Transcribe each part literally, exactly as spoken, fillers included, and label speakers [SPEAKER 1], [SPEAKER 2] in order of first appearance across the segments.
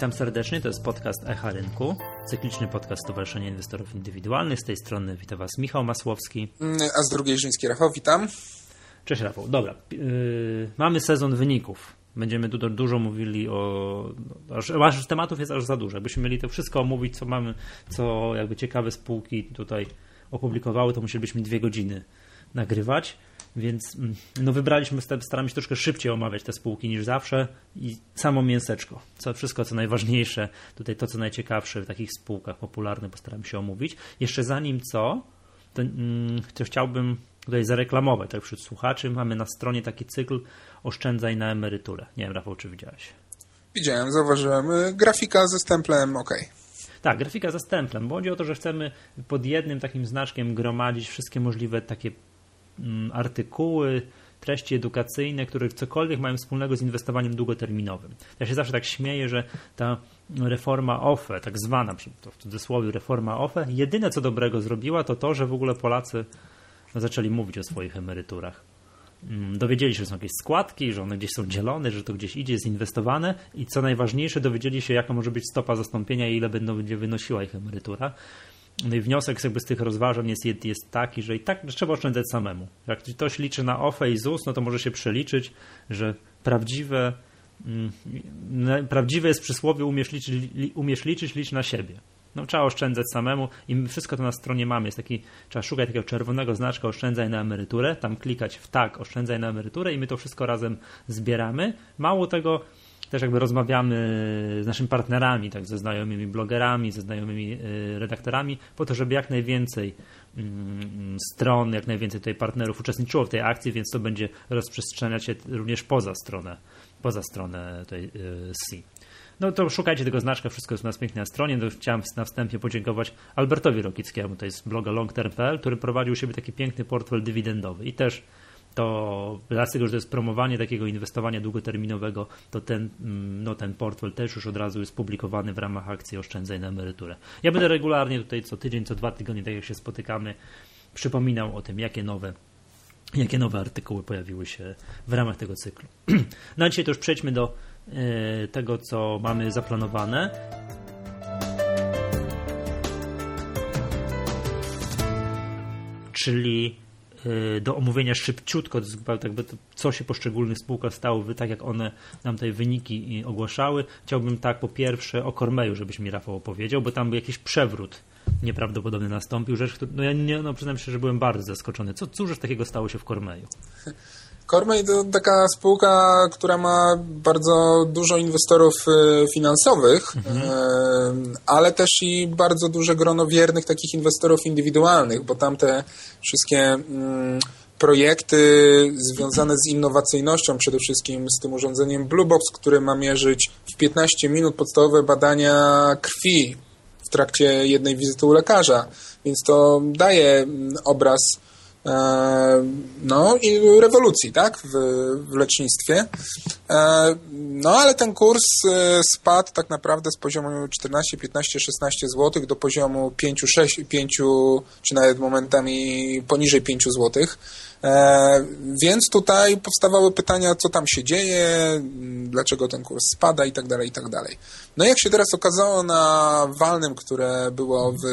[SPEAKER 1] Witam serdecznie, to jest podcast Echa Rynku, cykliczny podcast Stowarzyszenia Inwestorów Indywidualnych. Z tej strony witam Was Michał Masłowski.
[SPEAKER 2] A z drugiej Żyński Rafał, witam.
[SPEAKER 1] Cześć Rafał, dobra, yy, mamy sezon wyników. Będziemy tu dużo mówili o... Aż, aż tematów jest aż za dużo. Jakbyśmy mieli to wszystko omówić, co mamy, co jakby ciekawe spółki tutaj opublikowały, to musielibyśmy dwie godziny nagrywać. Więc no wybraliśmy, staramy się troszkę szybciej omawiać te spółki niż zawsze i samo mięseczko, co, wszystko co najważniejsze, tutaj to co najciekawsze w takich spółkach popularnych postaramy się omówić. Jeszcze zanim co, to, mm, to chciałbym tutaj zareklamować, tak wśród słuchaczy, mamy na stronie taki cykl Oszczędzaj na emeryturę. Nie wiem, Rafał, czy widziałeś?
[SPEAKER 2] Widziałem, zauważyłem. Grafika ze stemplem, ok.
[SPEAKER 1] Tak, grafika ze stemplem, bo chodzi o to, że chcemy pod jednym takim znaczkiem gromadzić wszystkie możliwe takie artykuły, treści edukacyjne, które cokolwiek mają wspólnego z inwestowaniem długoterminowym. Ja się zawsze tak śmieję, że ta reforma O F E, tak zwana to w cudzysłowie reforma O F E, jedyne co dobrego zrobiła, to to, że w ogóle Polacy no, zaczęli mówić o swoich emeryturach. Dowiedzieli się, że są jakieś składki, że one gdzieś są dzielone, że to gdzieś idzie, jest inwestowane i co najważniejsze, dowiedzieli się, jaka może być stopa zastąpienia i ile będą będzie wynosiła ich emerytura. No i wniosek jakby z tych rozważań jest, jest taki, że i tak trzeba oszczędzać samemu. Jak ktoś liczy na O F E i Z U S, no to może się przeliczyć, że prawdziwe, mm, prawdziwe jest przysłowie umiesz liczyć, umiesz liczyć, licz na siebie. No trzeba oszczędzać samemu i wszystko to na stronie mamy. Jest taki, trzeba szukać takiego czerwonego znaczka oszczędzaj na emeryturę, tam klikać w tak, oszczędzaj na emeryturę i my to wszystko razem zbieramy. Mało tego, też jakby rozmawiamy z naszymi partnerami, tak, ze znajomymi blogerami, ze znajomymi redaktorami, po to, żeby jak najwięcej stron, jak najwięcej tutaj partnerów uczestniczyło w tej akcji, więc to będzie rozprzestrzeniać się również poza stronę, poza stronę tej C. No to szukajcie tego znaczka, wszystko jest u nas pięknie na stronie. No, chciałem na wstępie podziękować Albertowi Rokickiemu, tutaj z bloga long term kropka p l, który prowadził u siebie taki piękny portfel dywidendowy i też to dlatego, że to jest promowanie takiego inwestowania długoterminowego, to ten, no, ten portfel też już od razu jest publikowany w ramach akcji Oszczędzaj na emeryturę. Ja będę regularnie tutaj co tydzień, co dwa tygodnie, tak jak się spotykamy, przypominał o tym, jakie nowe, jakie nowe artykuły pojawiły się w ramach tego cyklu. No a dzisiaj to już przejdźmy do y, tego, co mamy zaplanowane. Czyli do omówienia szybciutko, jakby to, co się w poszczególnych spółkach stało, tak jak one nam tutaj wyniki ogłaszały. Chciałbym tak po pierwsze o Cormeju, żebyś mi Rafał opowiedział, bo tam był jakiś przewrót nieprawdopodobny nastąpił. Rzecz, no ja nie, no przyznam się, że byłem bardzo zaskoczony. Co, cóż takiego stało się w Cormeju?
[SPEAKER 2] Cormej to taka spółka, która ma bardzo dużo inwestorów finansowych, mhm. ale też i bardzo duże grono wiernych takich inwestorów indywidualnych, bo tam te wszystkie projekty związane z innowacyjnością, przede wszystkim z tym urządzeniem Blue Box, które ma mierzyć w piętnaście minut podstawowe badania krwi w trakcie jednej wizyty u lekarza, więc to daje obraz no i rewolucji, tak, w, w lecznictwie. No ale ten kurs spadł tak naprawdę z poziomu czternaście, piętnaście, szesnaście złotych do poziomu pięć, sześć, pięć czy nawet momentami poniżej pięć złotych. Więc tutaj powstawały pytania, co tam się dzieje, dlaczego ten kurs spada i tak dalej, i tak dalej. No jak się teraz okazało na walnym, które było w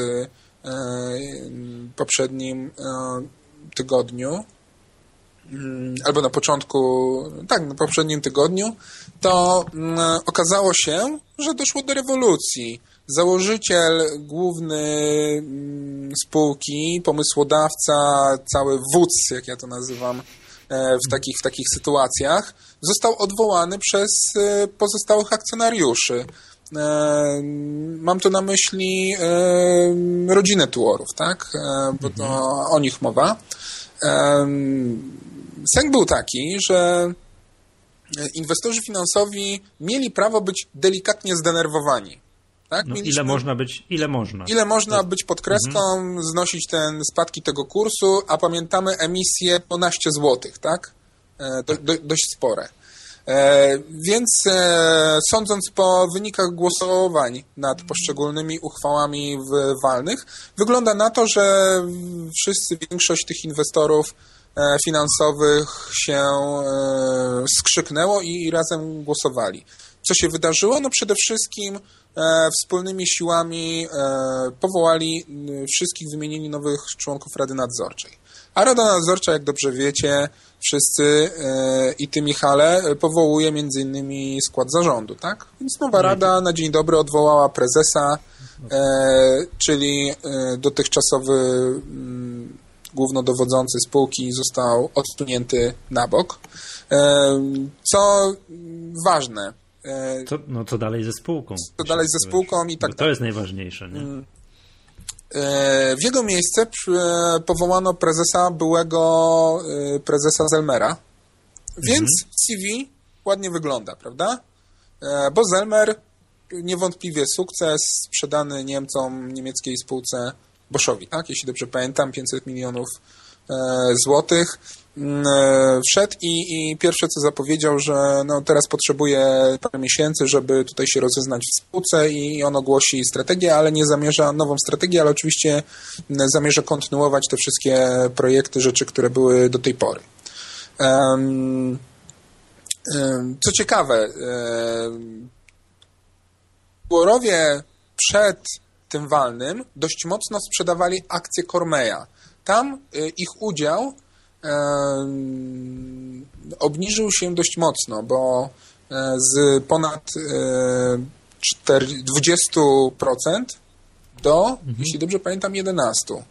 [SPEAKER 2] poprzednim tygodniu, albo na początku, tak, na poprzednim tygodniu, to okazało się, że doszło do rewolucji. Założyciel główny spółki, pomysłodawca, cały wódz, jak ja to nazywam, w takich, w takich sytuacjach, został odwołany przez pozostałych akcjonariuszy. Mam tu na myśli rodzinę Tuorów, tak? Bo to o nich mowa. Sęk był taki, że inwestorzy finansowi mieli prawo być delikatnie zdenerwowani. Tak?
[SPEAKER 1] No, ile można być, ile można.
[SPEAKER 2] Ile można być pod kreską, mhm. znosić ten spadki tego kursu, a pamiętamy emisję dwanaście złotych, tak? Do, do, dość spore. E, więc e, sądząc po wynikach głosowań nad poszczególnymi uchwałami walnych, wygląda na to, że wszyscy, większość tych inwestorów e, finansowych się e, skrzyknęło i, i razem głosowali. co się wydarzyło? No przede wszystkim e, wspólnymi siłami e, powołali e, wszystkich, wymienili nowych członków Rady Nadzorczej. A Rada Nadzorcza, jak dobrze wiecie, wszyscy e, i ty, Michale, powołuje między innymi skład zarządu, tak? Więc nowa Rada na dzień dobry odwołała prezesa, e, czyli e, dotychczasowy m, głównodowodzący spółki został odsunięty na bok. E, co ważne. E,
[SPEAKER 1] co, no co dalej ze spółką?
[SPEAKER 2] Co dalej ze spółką i tak
[SPEAKER 1] to jest najważniejsze, nie?
[SPEAKER 2] W jego miejsce powołano prezesa, byłego prezesa Zelmera, więc mhm. C V ładnie wygląda, prawda? Bo Zelmer, niewątpliwie sukces, sprzedany Niemcom, niemieckiej spółce Boschowi, tak? Jeśli dobrze pamiętam, pięćset milionów złotych. Wszedł i, i pierwsze co zapowiedział, że no teraz potrzebuje parę miesięcy, żeby tutaj się rozeznać w spółce i on ogłosi strategię, ale nie zamierza nową strategię, ale oczywiście zamierza kontynuować te wszystkie projekty, rzeczy, które były do tej pory. Co ciekawe, Tuorowie przed tym walnym dość mocno sprzedawali akcje Cormeya. Tam ich udział obniżył się dość mocno, bo z ponad dwadzieścia procent do, mhm. jeśli dobrze pamiętam, jedenaście procent.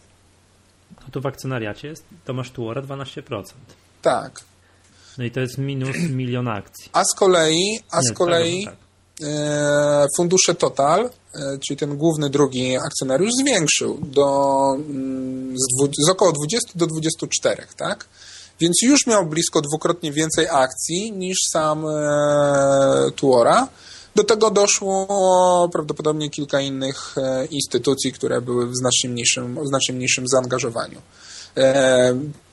[SPEAKER 1] A tu w akcjonariacie jest Tomasz Tuora dwanaście procent.
[SPEAKER 2] Tak.
[SPEAKER 1] No i to jest minus milion akcji.
[SPEAKER 2] A z kolei, a z Nie, kolei tak, tak. Fundusze Total, czyli ten główny drugi akcjonariusz, zwiększył do, z, z około dwudziestu do dwudziestu czterech, tak? Więc już miał blisko dwukrotnie więcej akcji niż sam e, Tuora. Do tego doszło prawdopodobnie kilka innych e, instytucji, które były w znacznie mniejszym, w znacznie mniejszym zaangażowaniu. E,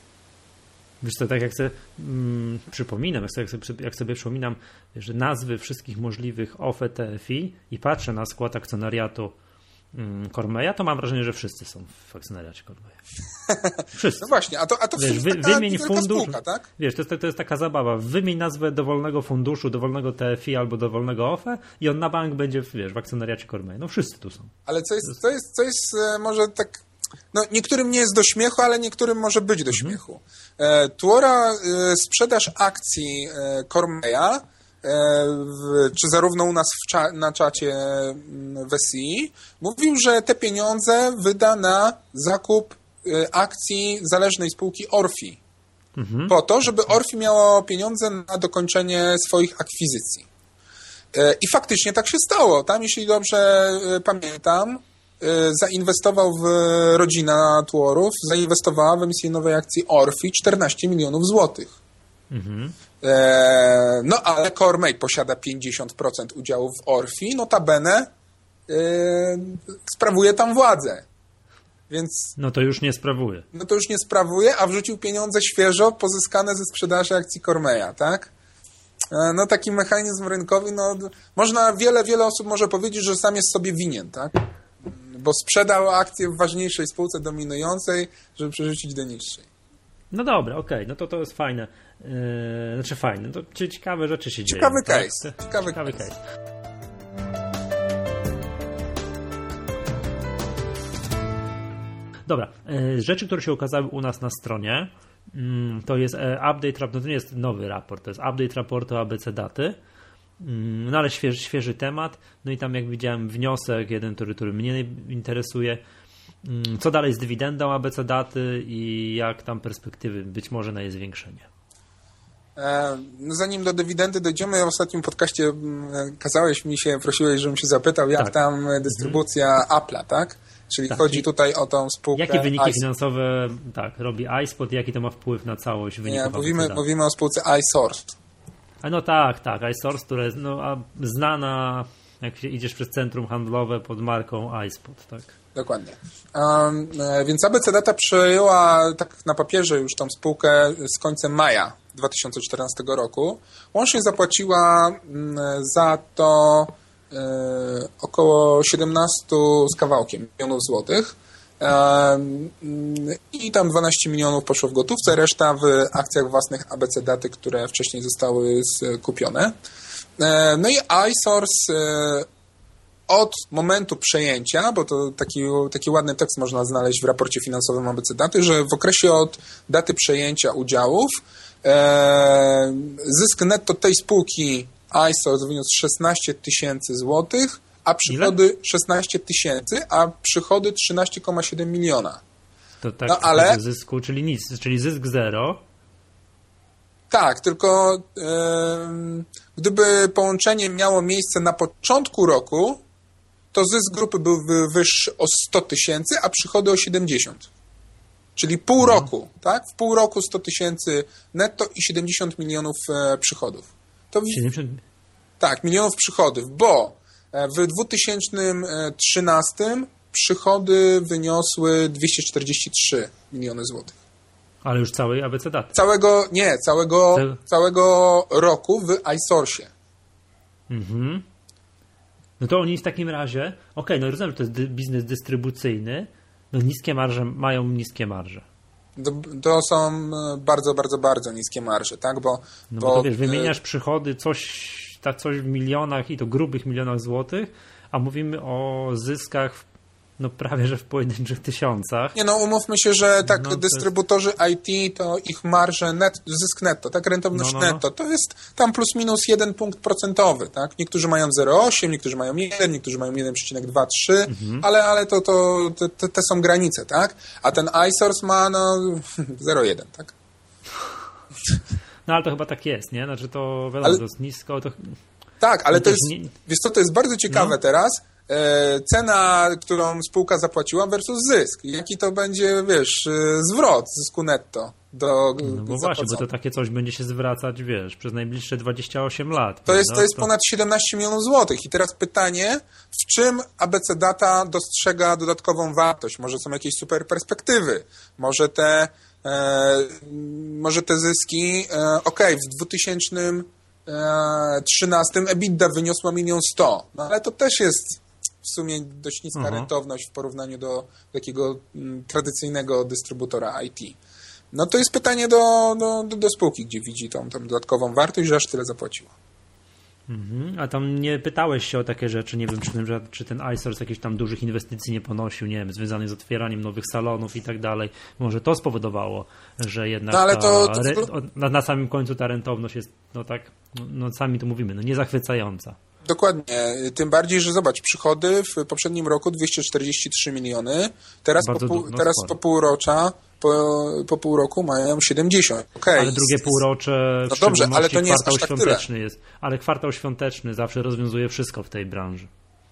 [SPEAKER 1] Wiesz co, tak jak sobie mm, przypominam, jak sobie, jak sobie przypominam, że nazwy wszystkich możliwych O F E, T F I i patrzę na skład akcjonariatu mm, Cormeya, to mam wrażenie, że wszyscy są w akcjonariacie Cormeya. Wszyscy.
[SPEAKER 2] No właśnie, a to, a to
[SPEAKER 1] wiesz, wy,
[SPEAKER 2] taka,
[SPEAKER 1] wymień
[SPEAKER 2] taka
[SPEAKER 1] fundusz,
[SPEAKER 2] spółka, tak?
[SPEAKER 1] Wiesz, to jest, to jest taka zabawa. Wymień nazwę dowolnego funduszu, dowolnego T F I albo dowolnego O F E i on na bank będzie, wiesz, w akcjonariacie Cormeya. No wszyscy tu są.
[SPEAKER 2] Ale co jest, co jest, co jest może tak... No, niektórym nie jest do śmiechu, ale niektórym może być do śmiechu. E, Tuora, e, sprzedaż akcji e, Cormeya, e, w, czy zarówno u nas w cza, na czacie w S I, mówił, że te pieniądze wyda na zakup e, akcji zależnej spółki Orfi. Mhm. Po to, żeby Orfi miało pieniądze na dokończenie swoich akwizycji. E, I faktycznie tak się stało. Tam, jeśli dobrze e, pamiętam, zainwestował w rodzina Tuorów, zainwestowała w emisję nowej akcji Orfi czternaście milionów złotych. Mhm. E, no ale Cormey posiada pięćdziesiąt procent udziałów w Orfi, notabene e, sprawuje tam władzę. Więc,
[SPEAKER 1] no to już nie sprawuje.
[SPEAKER 2] No to już nie sprawuje, a wrzucił pieniądze świeżo pozyskane ze sprzedaży akcji Cormeya, tak? E, no taki mechanizm rynkowy, no można, wiele, wiele osób może powiedzieć, że sam jest sobie winien, tak? Bo sprzedał akcję w ważniejszej spółce dominującej, żeby przerzucić do niższej.
[SPEAKER 1] No dobra, okej, okay. No to to jest fajne. Yy, znaczy fajne, to ciekawe rzeczy się
[SPEAKER 2] ciekawy
[SPEAKER 1] dzieją.
[SPEAKER 2] Case. Tak? Ciekawy, ciekawy case. case.
[SPEAKER 1] Dobra, yy, rzeczy, które się ukazały u nas na stronie, yy, to jest update raportu, to nie jest nowy raport, to jest update raportu A B C Daty. No ale świeży, świeży temat. No i tam jak widziałem wniosek, jeden, który, który mnie interesuje. Co dalej z dywidendą A B C Daty i jak tam perspektywy być może na jej zwiększenie?
[SPEAKER 2] Zanim do dywidendy dojdziemy, w ostatnim podcaście kazałeś mi się, prosiłeś, żebym się zapytał, jak tak. tam dystrybucja mhm. Apple'a, tak? Czyli tak. chodzi tutaj o tą spółkę.
[SPEAKER 1] Jakie wyniki ice... finansowe tak, robi iSpot i jaki to ma wpływ na całość wyników?
[SPEAKER 2] Nie, mówimy, mówimy o spółce iSource.
[SPEAKER 1] A no tak, tak, iSource, która jest no, znana, jak się idziesz przez centrum handlowe pod marką iSpot, tak?
[SPEAKER 2] Dokładnie. Um, więc A B C Data przejęła tak na papierze już tą spółkę z końcem maja dwa tysiące czternastego roku. Łącznie zapłaciła za to e, około siedemnaście z kawałkiem milionów złotych. I tam dwanaście milionów poszło w gotówce, reszta w akcjach własnych A B C Daty, które wcześniej zostały skupione. No i iSource od momentu przejęcia, bo to taki, taki ładny tekst można znaleźć w raporcie finansowym A B C Daty, że w okresie od daty przejęcia udziałów zysk netto tej spółki iSource wyniósł szesnaście tysięcy złotych, a przychody Ile? szesnaście tysięcy, a przychody trzynaście przecinek siedem miliona.
[SPEAKER 1] To tak no, ale zysku, czyli nic, czyli zysk zero.
[SPEAKER 2] Tak, tylko yy, gdyby połączenie miało miejsce na początku roku, to zysk grupy byłby wyższy o sto tysięcy, a przychody o siedemdziesiąt. Czyli pół no. roku, tak? W pół roku sto tysięcy netto i siedemdziesiąt milionów e, przychodów. To w,
[SPEAKER 1] siedemdziesiąt
[SPEAKER 2] Tak, milionów przychodów, bo w dwa tysiące trzynastym przychody wyniosły dwieście czterdzieści trzy miliony złotych.
[SPEAKER 1] Ale już całej A B C Daty.
[SPEAKER 2] Całego, nie, całego, Cel... całego roku w iSource'ie.
[SPEAKER 1] Mhm. No to oni w takim razie, okej, okay, no rozumiem, że to jest dy, biznes dystrybucyjny, no niskie marże, mają niskie marże.
[SPEAKER 2] To, to są bardzo, bardzo, bardzo niskie marże, tak, bo...
[SPEAKER 1] No bo, bo to wiesz, wymieniasz przychody, coś, tak coś w milionach i to grubych milionach złotych, a mówimy o zyskach no prawie, że w pojedynczych tysiącach.
[SPEAKER 2] Nie no, umówmy się, że tak
[SPEAKER 1] no,
[SPEAKER 2] dystrybutorzy jest... I T, to ich marże net, zysk netto, tak, rentowność no, no, no. netto, to jest tam plus minus jeden punkt procentowy, tak? Niektórzy mają zero przecinek osiem, niektórzy mają jeden, niektórzy mają jeden przecinek dwa trzy, mhm. ale, ale to, to te, te są granice, tak? A ten iSource ma no zero przecinek jeden, tak?
[SPEAKER 1] No ale to chyba tak jest, nie? Znaczy to wiadomo, ale... to jest nisko, to...
[SPEAKER 2] Tak, ale
[SPEAKER 1] no
[SPEAKER 2] to jest, nie... wiesz co, to jest bardzo ciekawe no. teraz, cena, którą spółka zapłaciła versus zysk. Jaki to będzie, wiesz, zwrot zysku netto do
[SPEAKER 1] No bo właśnie, bo to takie coś będzie się zwracać, wiesz, przez najbliższe dwadzieścia osiem lat.
[SPEAKER 2] To jest, to jest ponad siedemnaście milionów złotych. I teraz pytanie, w czym A B C Data dostrzega dodatkową wartość? Może są jakieś super perspektywy? Może te e, może te zyski, e, okej, okay, w dwa tysiące trzynastym EBITDA wyniosła milion sto, no ale to też jest w sumie dość niska Aha. rentowność w porównaniu do takiego m, tradycyjnego dystrybutora I T. No to jest pytanie do, do, do, do spółki, gdzie widzi tą, tą dodatkową wartość, że aż tyle zapłaciła.
[SPEAKER 1] Mhm. A tam nie pytałeś się o takie rzeczy, nie wiem, czy ten, czy ten iSource jakichś tam dużych inwestycji nie ponosił, nie wiem, związanych z otwieraniem nowych salonów i tak dalej. Może to spowodowało, że jednak no, ale ta, to, to... Re, na, na samym końcu ta rentowność jest, no tak, no, no sami tu mówimy, no niezachwycająca.
[SPEAKER 2] Dokładnie, tym bardziej, że zobacz, przychody w poprzednim roku dwieście czterdzieści trzy miliony, teraz, po, pół, no teraz po półrocza, po, po pół roku mają siedemdziesiąt. Okay.
[SPEAKER 1] Ale drugie półrocze,
[SPEAKER 2] no dobrze, ale to nie jest
[SPEAKER 1] kwartał
[SPEAKER 2] tak
[SPEAKER 1] świąteczny
[SPEAKER 2] tyle.
[SPEAKER 1] jest. Ale kwartał świąteczny zawsze rozwiązuje wszystko w tej branży.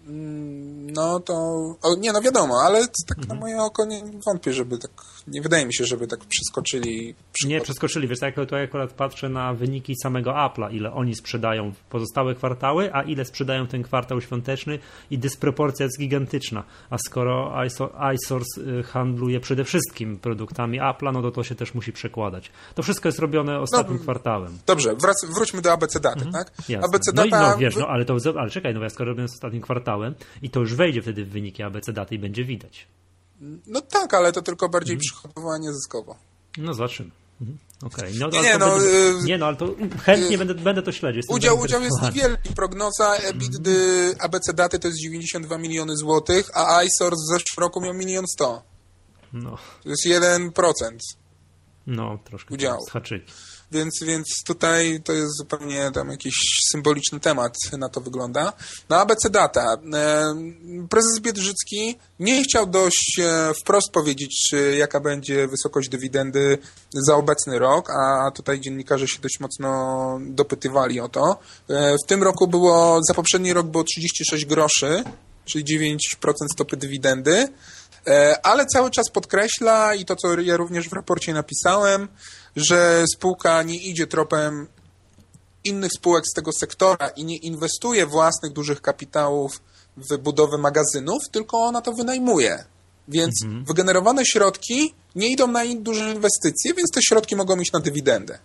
[SPEAKER 2] No to, o, nie no wiadomo, ale tak
[SPEAKER 1] mhm.
[SPEAKER 2] na moje oko nie wątpię, żeby tak, nie wydaje mi się, żeby tak przeskoczyli. Przykład.
[SPEAKER 1] Nie przeskoczyli, wiesz, jak to ja akurat patrzę na wyniki samego Apple'a, ile oni sprzedają w pozostałe kwartały, a ile sprzedają ten kwartał świąteczny i dysproporcja jest gigantyczna, a skoro iSource handluje przede wszystkim produktami Apple'a, no to to się też musi przekładać. To wszystko jest robione ostatnim no, kwartałem.
[SPEAKER 2] Dobrze, wrac, wróćmy do A B C Daty, mhm. tak?
[SPEAKER 1] Jasne. A B C Data... No i no, wiesz, no ale to, ale czekaj, no ja skoro robię z ostatnim kwartałem, i to już wejdzie wtedy w wyniki A B C Daty i będzie widać.
[SPEAKER 2] No tak, ale to tylko bardziej mhm. przychodowanie zyskowo.
[SPEAKER 1] No zobaczymy. Mhm. Okej. Okay. No,
[SPEAKER 2] nie, no,
[SPEAKER 1] będę, y- nie no, ale to chętnie y- będę, będę to śledził.
[SPEAKER 2] Udział, udział jest niewielki. Prognoza EBITDA mhm. A B C Daty to jest dziewięćdziesiąt dwa miliony złotych, a iSource w zeszłym roku miał milion sto.
[SPEAKER 1] No.
[SPEAKER 2] To jest jeden procent.
[SPEAKER 1] No, troszkę
[SPEAKER 2] udziału.
[SPEAKER 1] Zhaczyli.
[SPEAKER 2] Więc, więc tutaj to jest zupełnie tam jakiś symboliczny temat, na to wygląda. No A B C Data. Prezes Biedrzycki nie chciał dość wprost powiedzieć, czy jaka będzie wysokość dywidendy za obecny rok, a tutaj dziennikarze się dość mocno dopytywali o to. W tym roku było, za poprzedni rok było trzydzieści sześć groszy, czyli dziewięć procent stopy dywidendy, ale cały czas podkreśla i to, co ja również w raporcie napisałem, że spółka nie idzie tropem innych spółek z tego sektora i nie inwestuje własnych dużych kapitałów w budowę magazynów, tylko ona to wynajmuje. Więc mhm. wygenerowane środki nie idą na duże inwestycje, więc te środki mogą iść na dywidendę.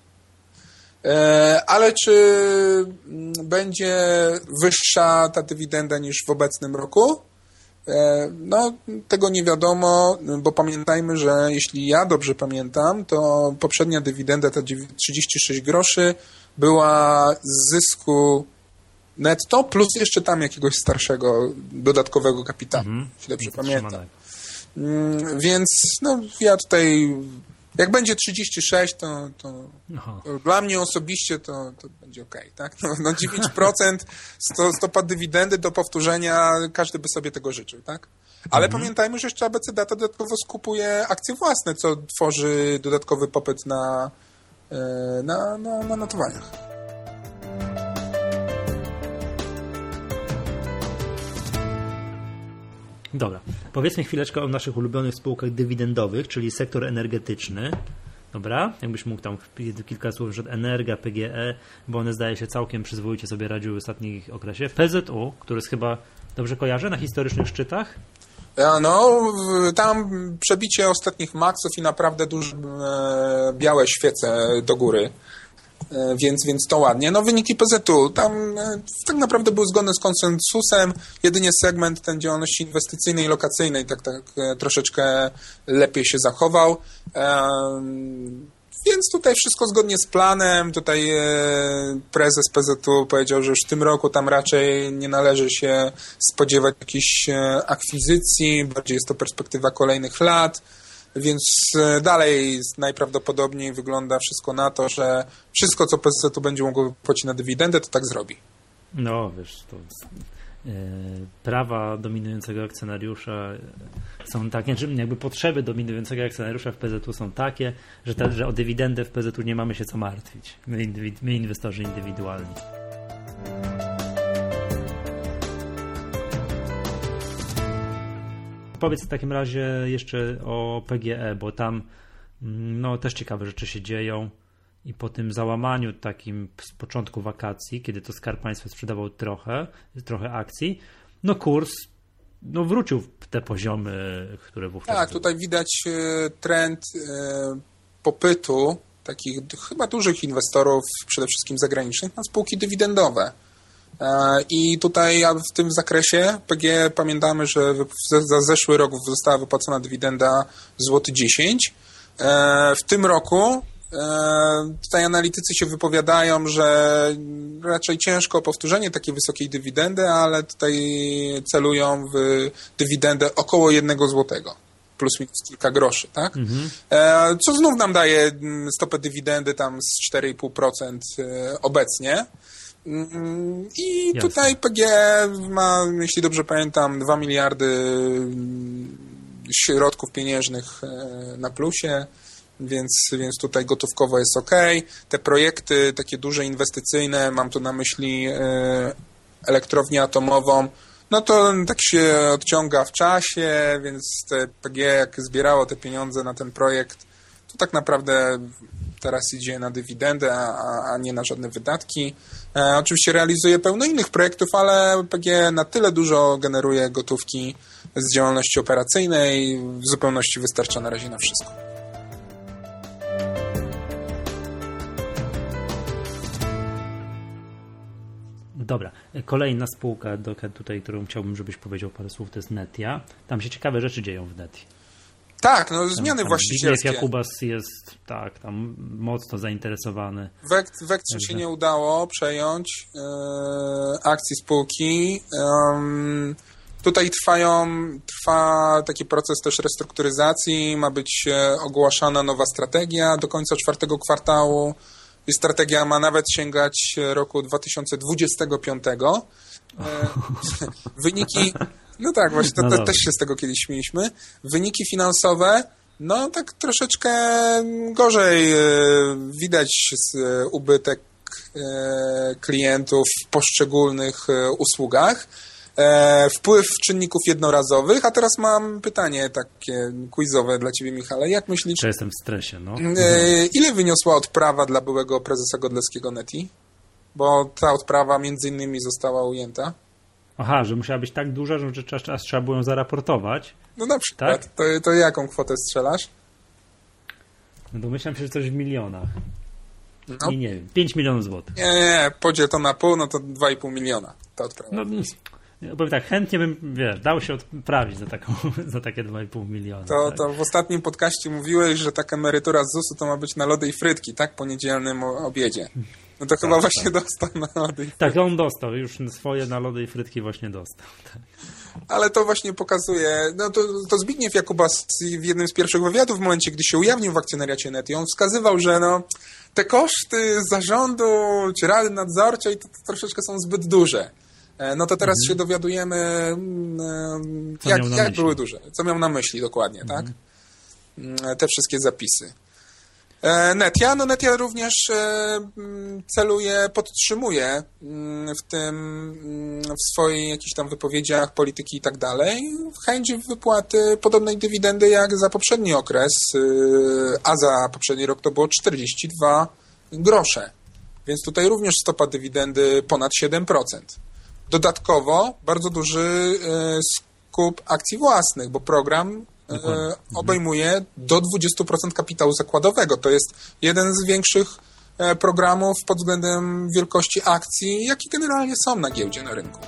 [SPEAKER 2] Ale czy będzie wyższa ta dywidenda niż w obecnym roku? No, tego nie wiadomo, bo pamiętajmy, że jeśli ja dobrze pamiętam, to poprzednia dywidenda, ta trzydzieści sześć groszy, była z zysku netto, plus jeszcze tam jakiegoś starszego, dodatkowego kapitału, mhm. jeśli dobrze pamiętam. Więc no, ja tutaj, jak będzie trzydzieści sześć, to, to, to dla mnie osobiście to, to będzie okej, okay, tak? No, no dziewięć procent stopa dywidendy do powtórzenia, każdy by sobie tego życzył, tak? Ale mhm. pamiętajmy, że jeszcze A B C Data dodatkowo skupuje akcje własne, co tworzy dodatkowy popyt na, na, na, na notowaniach.
[SPEAKER 1] Dobra, powiedzmy chwileczkę o naszych ulubionych spółkach dywidendowych, czyli sektor energetyczny. Dobra, jakbyś mógł tam kilka słów, że Energa, P G E, bo one zdaje się całkiem przyzwoicie sobie radziły w ostatnim okresie. P Z U, który jest chyba, dobrze kojarzę, na historycznych szczytach?
[SPEAKER 2] No, tam przebicie ostatnich maksów i naprawdę duże e, białe świece do góry. Więc, więc to ładnie. No wyniki P Z U tam tak naprawdę były zgodne z konsensusem. Jedynie segment ten działalności inwestycyjnej i lokacyjnej tak, tak troszeczkę lepiej się zachował. Więc tutaj wszystko zgodnie z planem. Tutaj prezes P Z U powiedział, że już w tym roku tam raczej nie należy się spodziewać jakichś akwizycji. Bardziej jest to perspektywa kolejnych lat. Więc dalej najprawdopodobniej wygląda wszystko na to, że wszystko, co P Z U będzie mogło płacić na dywidendę, to tak zrobi.
[SPEAKER 1] No, wiesz, to yy, prawa dominującego akcjonariusza są takie, że jakby potrzeby dominującego akcjonariusza w P Z U są takie, że, te, że o dywidendę w P Z U nie mamy się co martwić. My, indywi- my inwestorzy indywidualni. Powiedz w takim razie jeszcze o P G E, bo tam no, też ciekawe rzeczy się dzieją i po tym załamaniu takim z początku wakacji, kiedy to Skarb Państwa sprzedawał trochę, trochę akcji, no kurs no, wrócił w te poziomy, które wówczas
[SPEAKER 2] Tak,
[SPEAKER 1] były.
[SPEAKER 2] Tutaj widać trend popytu takich chyba dużych inwestorów, przede wszystkim zagranicznych, na spółki dywidendowe. I tutaj w tym zakresie P G E pamiętamy, że za zeszły rok została wypłacona dywidenda złoty dziesięć. W tym roku tutaj analitycy się wypowiadają, że raczej ciężko o powtórzenie takiej wysokiej dywidendy, ale tutaj celują w dywidendę około jednego złotego. Plus minus kilka groszy, tak? Mhm. Co znów nam daje stopę dywidendy tam z cztery i pół procent obecnie. I Jasne. Tutaj P G E ma, jeśli dobrze pamiętam, dwa miliardy środków pieniężnych na plusie, więc, więc tutaj gotówkowo jest ok. Te projekty takie duże inwestycyjne, mam tu na myśli elektrownię atomową, no to tak się odciąga w czasie, więc te P G E jak zbierało te pieniądze na ten projekt, to tak naprawdę teraz idzie na dywidendę, a, a nie na żadne wydatki. E, oczywiście realizuje pełno innych projektów, ale P G E na tyle dużo generuje gotówki z działalności operacyjnej, w zupełności wystarcza na razie na wszystko.
[SPEAKER 1] Dobra, kolejna spółka, tutaj, którą chciałbym, żebyś powiedział parę słów, to jest Netia. Tam się ciekawe rzeczy dzieją w Netii.
[SPEAKER 2] Tak, no zmiany tam, tam właścicielskie.
[SPEAKER 1] Jakubas jest tak, tam mocno zainteresowany.
[SPEAKER 2] W Wektrze się nie udało przejąć e, akcji spółki. E, tutaj trwają, trwa taki proces też restrukturyzacji, ma być ogłaszana nowa strategia do końca czwartego kwartału. I strategia ma nawet sięgać roku dwa tysiące dwudziestego piątego. E, wyniki... No tak, właśnie to, to też się z tego kiedyś śmieliśmy. Wyniki finansowe, no tak troszeczkę gorzej widać ubytek klientów w poszczególnych usługach. Wpływ czynników jednorazowych, a teraz mam pytanie takie quizowe dla ciebie, Michale. Jak myślisz?
[SPEAKER 1] Czy jestem w stresie, no.
[SPEAKER 2] Ile wyniosła odprawa dla byłego prezesa Godlewskiego Neti? Bo ta odprawa między innymi została ujęta.
[SPEAKER 1] Aha, że musiała być tak duża, że czas trzeba było ją zaraportować.
[SPEAKER 2] No na przykład. Tak? To, to jaką kwotę strzelasz?
[SPEAKER 1] No domyślam się, że coś w milionach. No. I nie wiem, pięć milionów złotych.
[SPEAKER 2] Nie, nie, nie, podziel to na pół, no to dwa i pół miliona ta odprawa.
[SPEAKER 1] No, powiem tak, chętnie bym, wiesz, dał się odprawić za, taką, za takie dwa i pół miliona.
[SPEAKER 2] To,
[SPEAKER 1] tak?
[SPEAKER 2] to w ostatnim podcaście mówiłeś, że taka emerytura z zusu to ma być na lody i frytki, tak? Po niedzielnym obiedzie. No to tak, chyba właśnie tak. dostał na lody i frytki.
[SPEAKER 1] Tak, on dostał, już swoje na lody i frytki właśnie dostał. Tak.
[SPEAKER 2] Ale to właśnie pokazuje, no to, to Zbigniew Jakubas w jednym z pierwszych wywiadów, w momencie, gdy się ujawnił w akcjonariacie Neti, on wskazywał, że no, te koszty zarządu czy rady nadzorczej to, to troszeczkę są zbyt duże. No to teraz mhm. się dowiadujemy, jak, jak były duże, co miał na myśli dokładnie, mhm. tak? Te wszystkie zapisy. Netia, no Netia również celuje, podtrzymuje w tym, w swoich jakichś tam wypowiedziach polityki i tak dalej, chęć wypłaty podobnej dywidendy jak za poprzedni okres, a za poprzedni rok to było czterdzieści dwa grosze. Więc tutaj również stopa dywidendy ponad siedem procent. Dodatkowo bardzo duży skup akcji własnych, bo program Dokładnie. obejmuje do dwadzieścia procent kapitału zakładowego. To jest jeden z większych programów pod względem wielkości akcji, jakie generalnie są na giełdzie, na rynku.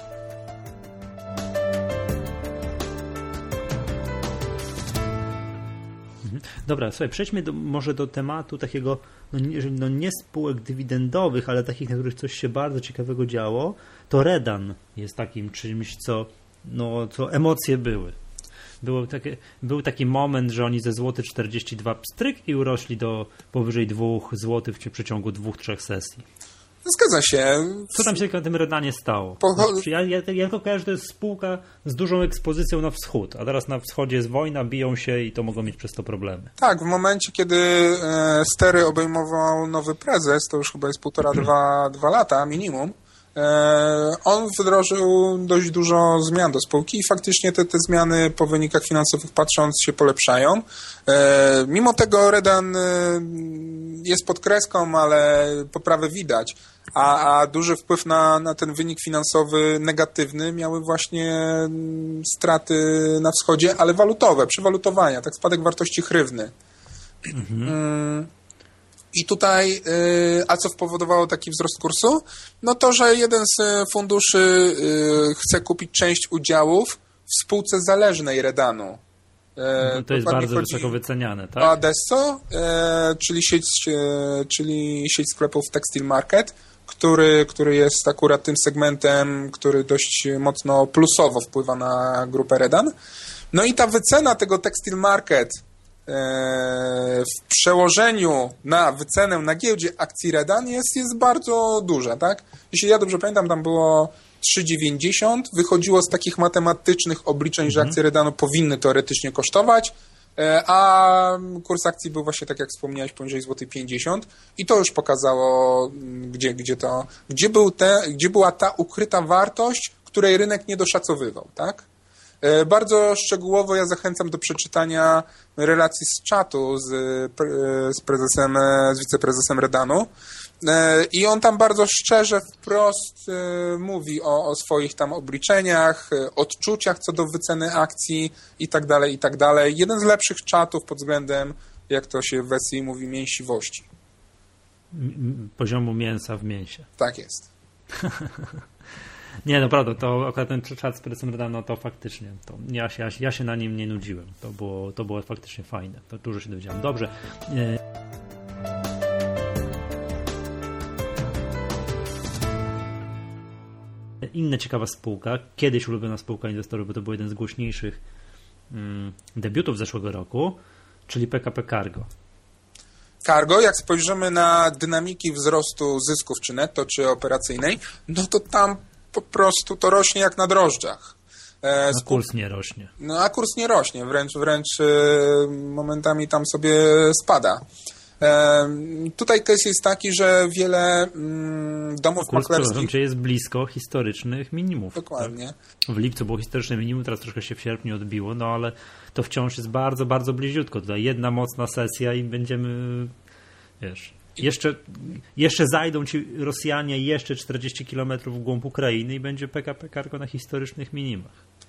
[SPEAKER 1] Dobra, słuchaj, przejdźmy do, może do tematu takiego, no nie, no nie spółek dywidendowych, ale takich, na których coś się bardzo ciekawego działo. To Redan jest takim czymś, co, no, co emocje były. Było takie, był taki moment, że oni ze złoty czterdzieści dwa pstryk i urośli do powyżej dwóch złotych w przeciągu dwóch, trzech sesji.
[SPEAKER 2] Zgadza się.
[SPEAKER 1] Co tam się na tym Redanie stało?
[SPEAKER 2] Pocho-
[SPEAKER 1] ja, ja, ja tylko kojarzę, że to jest spółka z dużą ekspozycją na wschód, a teraz na wschodzie jest wojna, biją się i to mogą mieć przez to problemy.
[SPEAKER 2] Tak, w momencie, kiedy e, stery obejmował nowy prezes, to już chyba jest półtora, dwa, dwa lata minimum, e, on wdrożył dość dużo zmian do spółki i faktycznie te, te zmiany po wynikach finansowych patrząc się polepszają. E, mimo tego Redan e, jest pod kreską, ale poprawę widać. A, a duży wpływ na, na ten wynik finansowy negatywny miały właśnie straty na wschodzie, ale walutowe, przewalutowania, tak spadek wartości hrywny. Mhm. I tutaj, a co spowodowało taki wzrost kursu? No to, że jeden z funduszy chce kupić część udziałów w spółce zależnej Redanu.
[SPEAKER 1] No to jest bardzo wysoko wyceniane, tak?
[SPEAKER 2] Adesso, czyli sieć, czyli sieć sklepów Textile Market, Który, który jest akurat tym segmentem, który dość mocno plusowo wpływa na grupę Redan. No i ta wycena tego Textile Market e, w przełożeniu na wycenę na giełdzie akcji Redan jest, jest bardzo duża, tak? Jeśli ja dobrze pamiętam, tam było trzy dziewięćdziesiąt, wychodziło z takich matematycznych obliczeń, mhm. że akcje Redanu powinny teoretycznie kosztować, a kurs akcji był właśnie, tak jak wspomniałeś, poniżej złoty pięćdziesiąt i to już pokazało, gdzie, gdzie, to, gdzie, był te, gdzie była ta ukryta wartość, której rynek nie doszacowywał, tak? Bardzo szczegółowo ja zachęcam do przeczytania relacji z czatu z, z prezesem, z wiceprezesem Redanu. I on tam bardzo szczerze, wprost mówi o, o swoich tam obliczeniach, odczuciach co do wyceny akcji i tak dalej, i tak dalej. Jeden z lepszych czatów pod względem, jak to się w S I mówi, mięsiwości.
[SPEAKER 1] Poziomu mięsa w mięsie.
[SPEAKER 2] Tak jest.
[SPEAKER 1] Nie, naprawdę, to akurat ten czat z prezesem Redanu, to faktycznie, to ja, się, ja się na nim nie nudziłem. To było, to było faktycznie fajne. To dużo się dowiedziałem. Dobrze. Inna ciekawa spółka, kiedyś ulubiona spółka inwestorów, bo to był jeden z głośniejszych mm, debiutów zeszłego roku, czyli P K P Cargo.
[SPEAKER 2] Cargo, jak spojrzymy na dynamiki wzrostu zysków, czy netto, czy operacyjnej, no to tam po prostu to rośnie jak na drożdżach.
[SPEAKER 1] E, a kurs nie rośnie.
[SPEAKER 2] No a kurs nie rośnie, wręcz, wręcz momentami tam sobie spada. E, tutaj case jest taki, że wiele mm, domów
[SPEAKER 1] kurs,
[SPEAKER 2] maklerskich...
[SPEAKER 1] jest blisko historycznych minimów.
[SPEAKER 2] Dokładnie.
[SPEAKER 1] Tak? W lipcu było historyczne minimum, teraz troszkę się w sierpniu odbiło, no ale to wciąż jest bardzo, bardzo bliziutko. Tutaj jedna mocna sesja i będziemy, wiesz... Jeszcze, jeszcze zajdą ci Rosjanie jeszcze czterdzieści kilometrów w głąb Ukrainy i będzie P K P Cargo na historycznych minimach.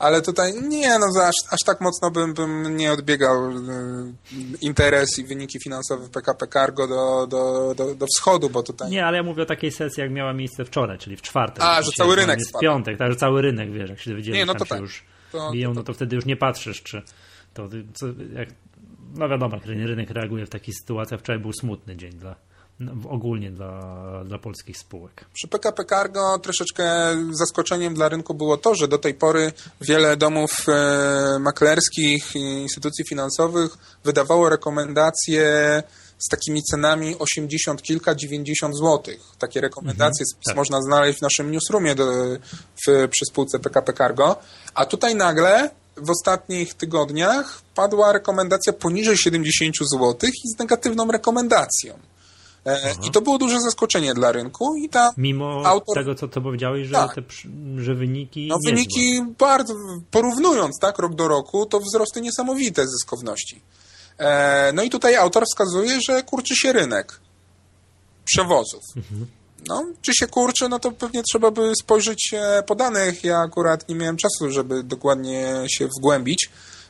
[SPEAKER 2] ale tutaj nie, no aż, aż tak mocno bym, bym nie odbiegał y, interes i wyniki finansowe P K P Cargo do, do, do, do wschodu, bo tutaj...
[SPEAKER 1] Nie, ale ja mówię o takiej sesji, jak miała miejsce wczoraj, czyli w czwartek.
[SPEAKER 2] A, że cały rynek
[SPEAKER 1] jest
[SPEAKER 2] spadł.
[SPEAKER 1] piątek, tak, że cały rynek, wiesz, jak się dowiedzieli,
[SPEAKER 2] nie, no
[SPEAKER 1] tam
[SPEAKER 2] to
[SPEAKER 1] się
[SPEAKER 2] tak.
[SPEAKER 1] już
[SPEAKER 2] to,
[SPEAKER 1] biją,
[SPEAKER 2] to, to,
[SPEAKER 1] no to wtedy już nie patrzysz, czy to, co, jak, no wiadomo, jak rynek reaguje w takich sytuacjach. Wczoraj był smutny dzień dla No, ogólnie dla, dla polskich spółek.
[SPEAKER 2] Przy P K P Cargo troszeczkę zaskoczeniem dla rynku było to, że do tej pory wiele domów e, maklerskich i instytucji finansowych wydawało rekomendacje z takimi cenami osiemdziesiąt kilka, dziewięćdziesiąt złotych. Takie rekomendacje mhm, tak. można znaleźć w naszym newsroomie do, w, przy spółce P K P Cargo, a tutaj nagle w ostatnich tygodniach padła rekomendacja poniżej siedemdziesiąt złotych i z negatywną rekomendacją. Aha. I to było duże zaskoczenie dla rynku. I ta
[SPEAKER 1] Mimo
[SPEAKER 2] autor...
[SPEAKER 1] tego, co to powiedziałeś, że,
[SPEAKER 2] tak.
[SPEAKER 1] te, że wyniki
[SPEAKER 2] No wyniki
[SPEAKER 1] niezłe.
[SPEAKER 2] bardzo, porównując tak rok do roku, to wzrosty niesamowite zyskowności. E, no i tutaj autor wskazuje, że kurczy się rynek przewozów. Mhm. No, czy się kurczy, no to pewnie trzeba by spojrzeć po danych. Ja akurat nie miałem czasu, żeby dokładnie się wgłębić.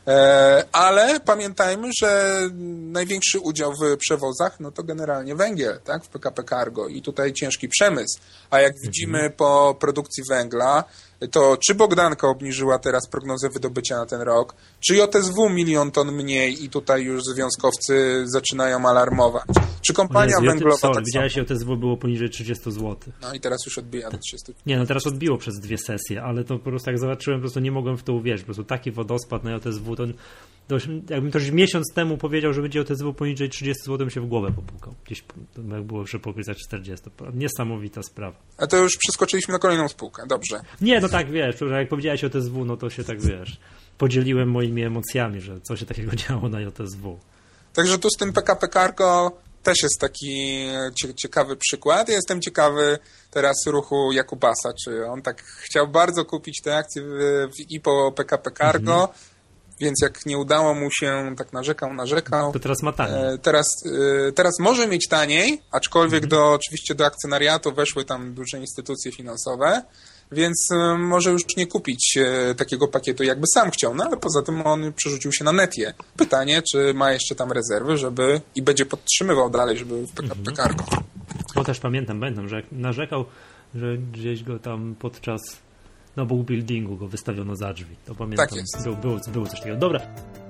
[SPEAKER 2] Ale pamiętajmy, że największy udział w przewozach, no to generalnie węgiel, tak, w P K P Cargo i tutaj ciężki przemysł. A jak widzimy po produkcji węgla, to czy Bogdanka obniżyła teraz prognozę wydobycia na ten rok, czy J S W milion ton mniej i tutaj już związkowcy zaczynają alarmować. Czy kompania
[SPEAKER 1] Jezu,
[SPEAKER 2] węglowa...
[SPEAKER 1] Sorry,
[SPEAKER 2] tak
[SPEAKER 1] widziałeś, że J S W było poniżej trzydzieści złotych.
[SPEAKER 2] No i teraz już odbija do trzydziestu.
[SPEAKER 1] Nie, no teraz odbiło przez dwie sesje, ale to po prostu jak zobaczyłem, po prostu nie mogłem w to uwierzyć. Po prostu taki wodospad na J S W, to, to jakbym też miesiąc temu powiedział, że będzie J S W poniżej trzydziestu złotych, bym się w głowę popukał. Gdzieś jak było jeszcze po okolicach czterdziestu. Niesamowita sprawa.
[SPEAKER 2] A to już przeskoczyliśmy na kolejną spółkę, dobrze.
[SPEAKER 1] Nie, no tak, wiesz, jak powiedziałeś o J S W, no to się tak, wiesz, podzieliłem moimi emocjami, że co się takiego działo na J S W.
[SPEAKER 2] Także tu z tym P K P Cargo też jest taki ciekawy przykład. Ja jestem ciekawy teraz ruchu Jakubasa, czy on tak chciał bardzo kupić te akcje w, w I P O P K P Cargo, mhm. więc jak nie udało mu się, tak narzekał, narzekał.
[SPEAKER 1] To teraz ma taniej.
[SPEAKER 2] Teraz, teraz może mieć taniej, aczkolwiek mhm. do, oczywiście do akcjonariatu weszły tam duże instytucje finansowe, więc może już nie kupić takiego pakietu, jakby sam chciał, no ale poza tym on przerzucił się na Netię. Pytanie, czy ma jeszcze tam rezerwy, żeby i będzie podtrzymywał dalej, żeby w P K P Cargo.
[SPEAKER 1] To też pamiętam, pamiętam, że jak narzekał, że gdzieś go tam podczas no book buildingu go wystawiono za drzwi. To pamiętam,
[SPEAKER 2] tak jest.
[SPEAKER 1] Było, było, było coś takiego. Dobra.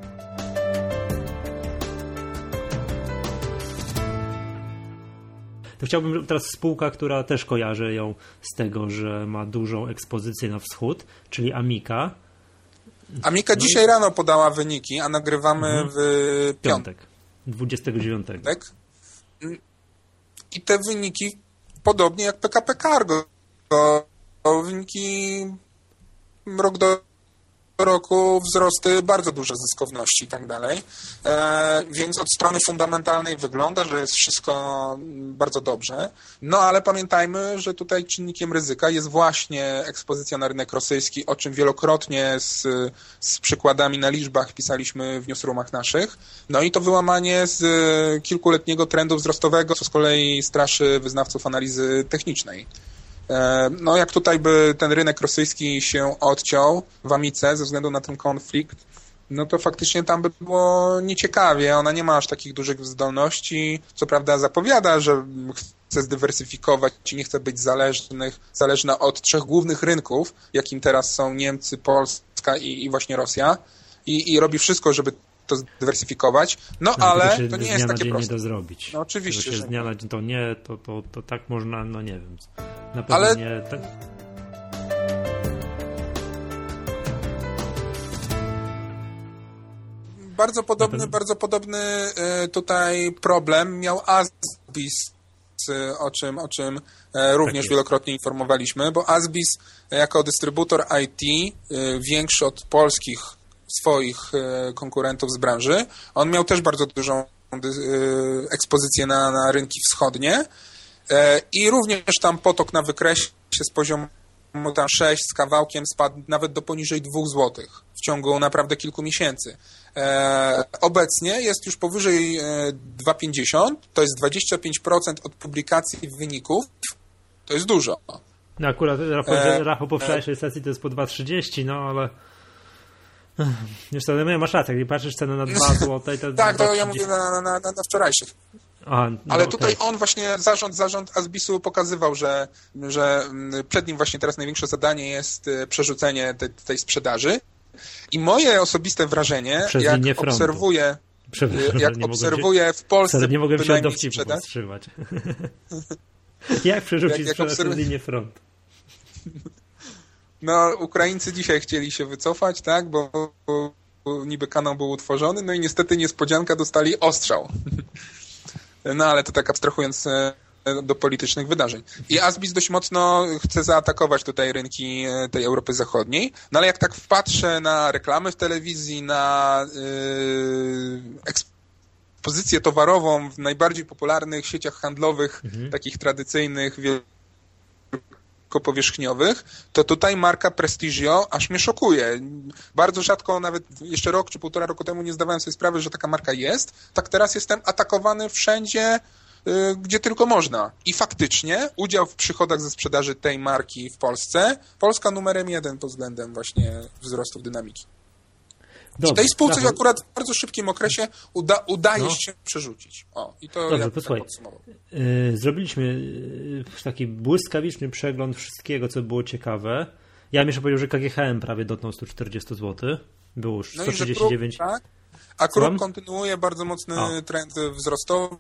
[SPEAKER 1] To chciałbym teraz spółka, która też kojarzy ją z tego, że ma dużą ekspozycję na wschód, czyli Amica.
[SPEAKER 2] Amica no dzisiaj i... rano podała wyniki, a nagrywamy mhm. w piątek.
[SPEAKER 1] piątek. dwudziestego dziewiątego.
[SPEAKER 2] I te wyniki, podobnie jak P K P Cargo, to wyniki rok do roku, wzrosty, bardzo duże zyskowności i tak dalej. E, więc od strony fundamentalnej wygląda, że jest wszystko bardzo dobrze. No ale pamiętajmy, że tutaj czynnikiem ryzyka jest właśnie ekspozycja na rynek rosyjski, o czym wielokrotnie z, z przykładami na liczbach pisaliśmy w newsroomach naszych. No i to wyłamanie z kilkuletniego trendu wzrostowego, co z kolei straszy wyznawców analizy technicznej. No jak tutaj by ten rynek rosyjski się odciął w Amice ze względu na ten konflikt, no to faktycznie tam by było nieciekawie. Ona nie ma aż takich dużych zdolności. Co prawda zapowiada, że chce zdywersyfikować i nie chce być zależnych, zależna od trzech głównych rynków, jakim teraz są Niemcy, Polska i, i właśnie Rosja. I, i robi wszystko, żeby to zdywersyfikować, no, no ale to nie jest takie proste.
[SPEAKER 1] Nie da zrobić.
[SPEAKER 2] No oczywiście,
[SPEAKER 1] się
[SPEAKER 2] że
[SPEAKER 1] z dnia na dzień to nie, to, to, to tak można, no nie wiem. Na pewno
[SPEAKER 2] ale...
[SPEAKER 1] nie... Tak...
[SPEAKER 2] Bardzo podobny, pewno... bardzo podobny tutaj problem miał Asbis, o czym, o czym również tak wielokrotnie informowaliśmy, bo Asbis jako dystrybutor I T większy od polskich swoich konkurentów z branży. On miał też bardzo dużą ekspozycję na, na rynki wschodnie i również tam potok na wykresie z poziomu tam sześć z kawałkiem spadł nawet do poniżej dwóch złotych w ciągu naprawdę kilku miesięcy. Obecnie jest już powyżej dwa pięćdziesiąt, to jest dwadzieścia pięć procent od publikacji wyników, to jest dużo.
[SPEAKER 1] No akurat Rafał, e, Rafał po wczorajszej sesji to jest po dwa trzydzieści, no ale Wiesz co, no masz rację, jak patrzysz cenę na dwa złote... To
[SPEAKER 2] tak, to ja mówię na, na, na, na wczorajszych.
[SPEAKER 1] Aha, no
[SPEAKER 2] ale
[SPEAKER 1] okay.
[SPEAKER 2] Tutaj on właśnie, zarząd, zarząd Asbisu pokazywał, że, że przed nim właśnie teraz największe zadanie jest przerzucenie te, tej sprzedaży. I moje osobiste wrażenie,
[SPEAKER 1] Przez
[SPEAKER 2] jak
[SPEAKER 1] linię frontu.
[SPEAKER 2] obserwuję,
[SPEAKER 1] Przepraszam,
[SPEAKER 2] jak obserwuję się, w Polsce
[SPEAKER 1] nie mogłem się od dowcipu
[SPEAKER 2] sprzedaż.
[SPEAKER 1] powstrzymać. Jak przerzucić jak, jak sprzedaż obserw... przez linię frontu?
[SPEAKER 2] No, Ukraińcy dzisiaj chcieli się wycofać, tak, bo, bo, bo niby kanał był utworzony, no i niestety niespodzianka, dostali ostrzał. No, ale to tak abstrahując do politycznych wydarzeń. I Asbis dość mocno chce zaatakować tutaj rynki tej Europy Zachodniej, no ale jak tak wpatrzę na reklamy w telewizji, na yy, ekspozycję towarową w najbardziej popularnych sieciach handlowych, mhm. takich tradycyjnych, wielkopowierzchniowych, to tutaj marka Prestigio aż mnie szokuje. Bardzo rzadko, nawet jeszcze rok czy półtora roku temu nie zdawałem sobie sprawy, że taka marka jest. Tak teraz jestem atakowany wszędzie, gdzie tylko można. I faktycznie udział w przychodach ze sprzedaży tej marki w Polsce, Polska numerem jeden pod względem właśnie wzrostów dynamiki. Dobrze, I tej spółce Rafał... akurat w bardzo szybkim okresie uda, udaje no. się przerzucić. O, i to
[SPEAKER 1] Dobrze,
[SPEAKER 2] ja
[SPEAKER 1] posłuchaj. Yy, zrobiliśmy yy, taki błyskawiczny przegląd wszystkiego, co było ciekawe. Ja bym jeszcze powiedział, że K G H M prawie dotknął sto czterdzieści złotych. Było już sto trzydzieści dziewięć.
[SPEAKER 2] No tak? A Kruk kontynuuje bardzo mocny o. trend wzrostowy.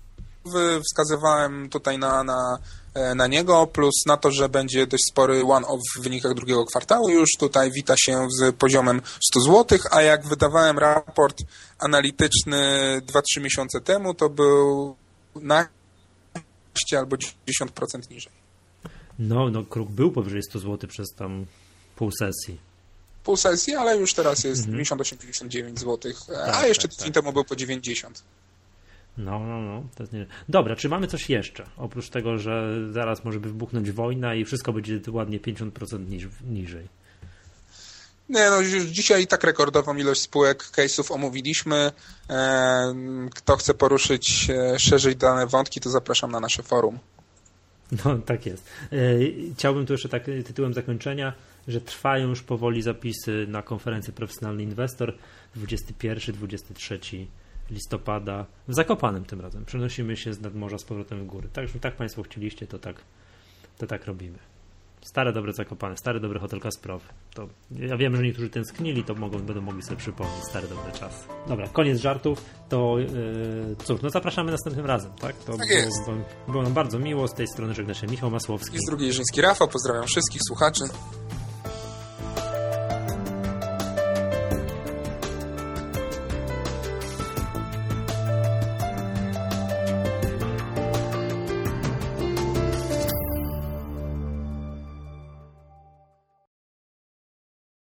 [SPEAKER 2] Wskazywałem tutaj na, na, na niego, plus na to, że będzie dość spory one-off w wynikach drugiego kwartału. Już tutaj wita się z poziomem sto złotych, a jak wydawałem raport analityczny dwa trzy miesiące temu, to był na albo dziesięć procent niżej.
[SPEAKER 1] No, no Kruk był powyżej sto złotych przez tam pół sesji.
[SPEAKER 2] Pół sesji, ale już teraz jest mhm. dziewięćdziesiąt osiem dziewięćdziesiąt dziewięć złotych, tak, a jeszcze
[SPEAKER 1] tak,
[SPEAKER 2] tydzień
[SPEAKER 1] tak.
[SPEAKER 2] temu był po dziewięćdziesiąt.
[SPEAKER 1] No, no, no. To jest nie... Dobra, czy mamy coś jeszcze? Oprócz tego, że zaraz może by wybuchnąć wojna i wszystko będzie ładnie pięćdziesiąt procent niż, niżej.
[SPEAKER 2] Nie, no już dzisiaj i tak rekordową ilość spółek, case'ów omówiliśmy. Kto chce poruszyć szerzej dane wątki, to zapraszam na nasze forum.
[SPEAKER 1] No, tak jest. Chciałbym tu jeszcze tak tytułem zakończenia, że trwają już powoli zapisy na konferencję Profesjonalny Inwestor dwudziestego pierwszego do dwudziestego trzeciego listopada w Zakopanem tym razem. Przenosimy się z nadmorza z powrotem w góry. Tak, że tak Państwo chcieliście, to tak, to tak robimy. Stare, dobre Zakopane, stary, dobry hotel Kasprowy. To ja wiem, że niektórzy tęsknili, to mogą, będą mogli sobie przypomnieć stary, dobry czas. Dobra, koniec żartów. To yy, cóż, no zapraszamy następnym razem, tak? To
[SPEAKER 2] tak
[SPEAKER 1] było,
[SPEAKER 2] jest.
[SPEAKER 1] Było, było nam bardzo miło. Z tej strony żegna się Michał Masłowski.
[SPEAKER 2] I z drugiej Jerzyński Rafał. Pozdrawiam wszystkich słuchaczy.